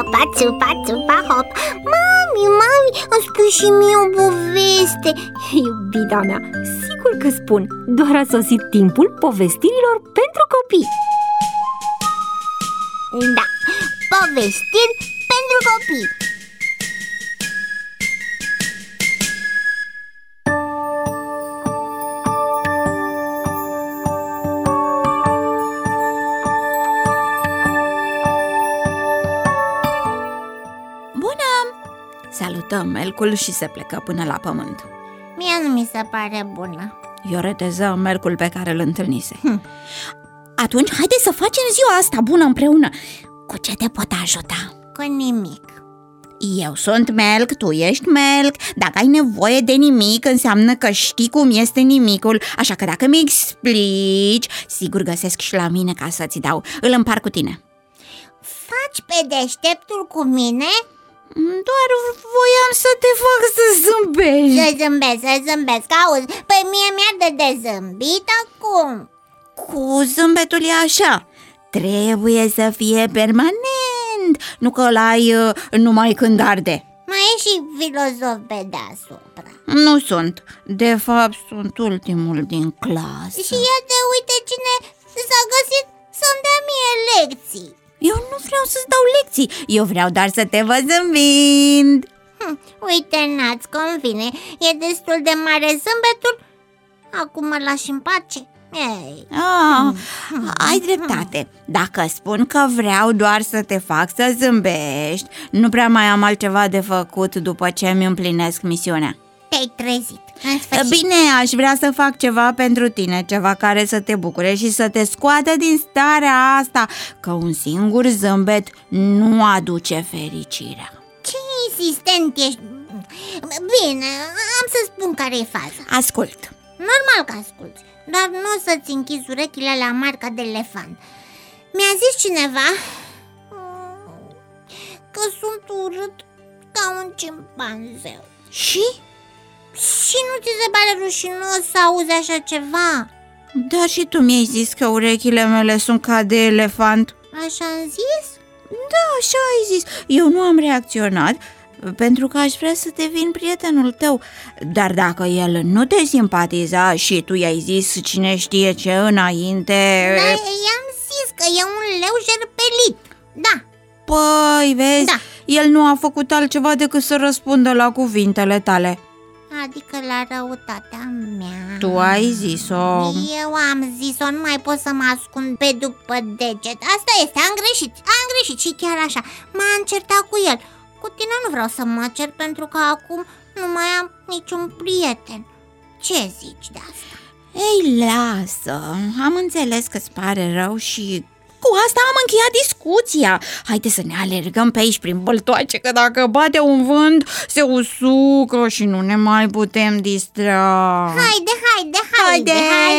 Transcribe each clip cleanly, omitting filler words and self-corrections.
țupa, țupa, țupa, hop. Mami, îmi spui și mie o poveste. Iubita mea, sigur că spun. Doar a sosit timpul povestirilor pentru copii. Da, povestiri pentru copii. Salută Melcul și se plecă până la pământ. Mie nu mi se pare bună. I-o reteză Melcul pe care îl întâlnise. Atunci haide să facem ziua asta bună împreună. Cu ce te pot ajuta? Cu nimic. Eu sunt Melc, tu ești Melc. Dacă ai nevoie de nimic, înseamnă că știi cum este nimicul. Așa că dacă mi explici, sigur găsesc și la mine ca să-ți dau. Îl împart cu tine. Faci pe deșteptul cu mine? Doar voiam să te fac să zâmbești. Să zâmbesc, auzi, pe mie mi-ar de zâmbit acum. Cu zâmbetul e așa, trebuie să fie permanent, nu că l-ai numai când arde. Mai e și filozof pe deasupra. Nu sunt, de fapt sunt ultimul din clasă. Și iată, uite cine s-a găsit să-mi dea mie lecții. Eu nu vreau să-ți dau lecții, eu vreau doar să te văd zâmbind. Uite, n-ați convine, e destul de mare zâmbetul. Acum mă lași în pace. Ai dreptate. Dacă spun că vreau doar să te fac să zâmbești, nu prea mai am altceva de făcut după ce îmi împlinesc misiunea. Te-ai trezit, în sfârșit. Bine, aș vrea să fac ceva pentru tine, ceva care să te bucure și să te scoată din starea asta, că un singur zâmbet nu aduce fericirea. Ce insistent ești. Bine, am să spun care e faza. Ascult. Normal că asculți, dar nu o să-ți închizi urechile la marca de elefant. Mi-a zis cineva că sunt urât ca un cimpanzeu. Și nu ți se pare rușinos să auzi așa ceva? Dar și tu mi-ai zis că urechile mele sunt ca de elefant. Așa am zis? Da, așa ai zis. Eu nu am reacționat pentru că aș vrea să devin prietenul tău. Dar dacă el nu te simpatiza și tu i-ai zis cine știe ce înainte... Da, i-am zis că e un leu jerpelit. Da. Păi, vezi, da. El nu a făcut altceva decât să răspundă la cuvintele tale. Adică la răutatea mea. Tu ai zis-o. Eu am zis-o, nu mai pot să mă ascund pe după deget. Asta este, am greșit și chiar așa. M-am certat cu el. Cu tine nu vreau să mă cer pentru că acum nu mai am niciun prieten. Ce zici de asta? Ei, lasă, am înțeles că-ți pare rău și cu asta am încheiat discuția. Haide să ne alergăm pe aici prin băltoace, că dacă bate un vânt se usucă și nu ne mai putem distra. Haide!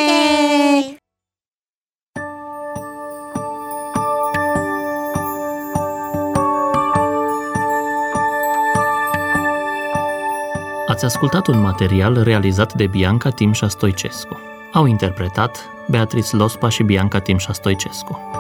Ați ascultat un material realizat de Bianca Timșa Stoicescu. Au interpretat Beatrice Lospa și Bianca Timșa Stoicescu.